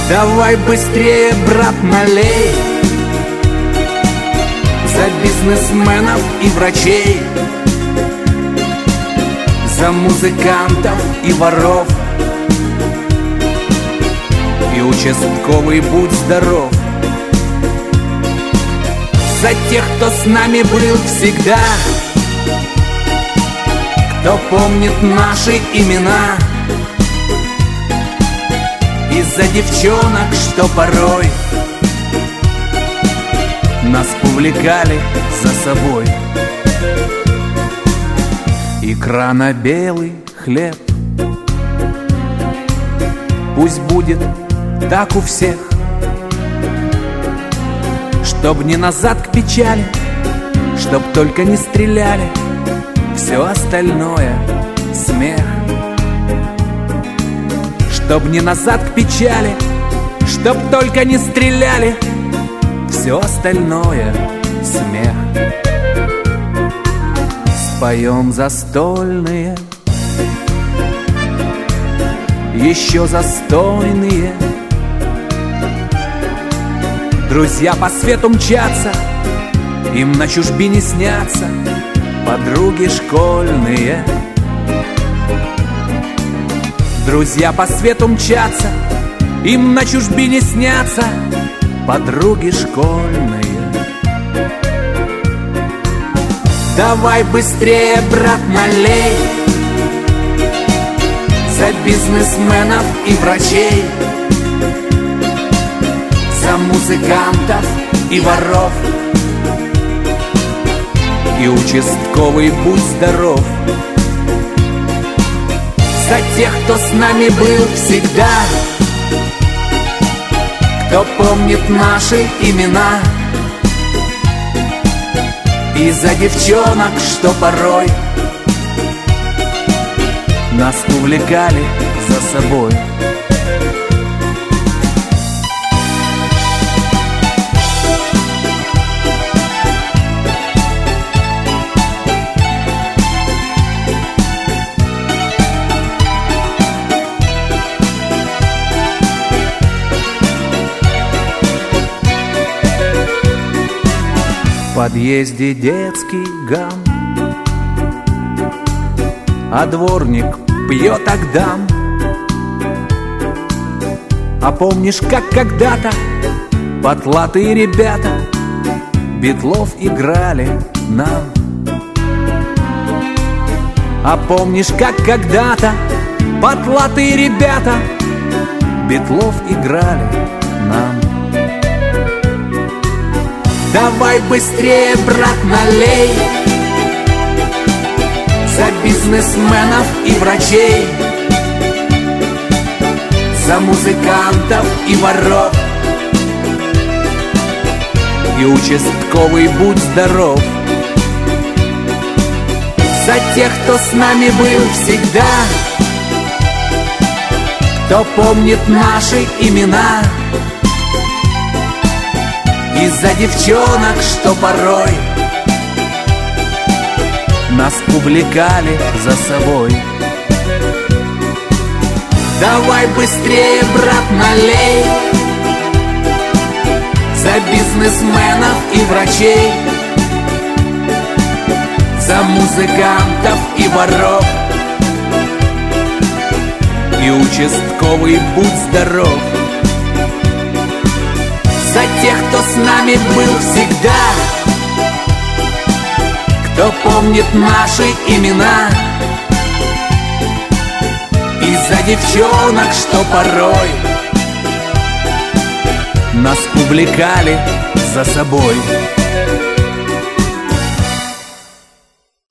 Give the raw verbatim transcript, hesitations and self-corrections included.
Давай быстрее, брат, налей за бизнесменов и врачей, за музыкантов и воров. И участковый, будь здоров. За тех, кто с нами был всегда, кто помнит наши имена, и за девчонок, что порой нас увлекали за собой. Икра на белый хлеб, пусть будет так у всех, чтоб не назад к печали, чтоб только не стреляли, все остальное смех. Чтоб не назад к печали, чтоб только не стреляли, все остальное смех. Споем застольные, еще застойные. Друзья по свету мчатся, им на чужбине снятся подруги школьные. Друзья по свету мчатся, им на чужбине снятся подруги школьные. Давай быстрее, брат, налей за бизнесменов и врачей, за музыкантов и воров. И участковый, будь здоров. За тех, кто с нами был всегда, кто помнит наши имена, и за девчонок, что порой нас увлекали за собой. В подъезде детский гам, а дворник пьет агдам. А помнишь, как когда-то потлатые ребята Битлов играли нам? А помнишь, как когда-то потлатые ребята Битлов играли нам? Давай быстрее, брат, налей за бизнесменов и врачей, за музыкантов и воров. И участковый, будь здоров. За тех, кто с нами был всегда, кто помнит наши имена, и за девчонок, что порой нас увлекали за собой. Давай быстрее, брат, налей за бизнесменов и врачей, за музыкантов и воров. И участковый, будь здоров. За тех, кто с нами был всегда, кто помнит наши имена, и за девчонок, что порой нас увлекали за собой.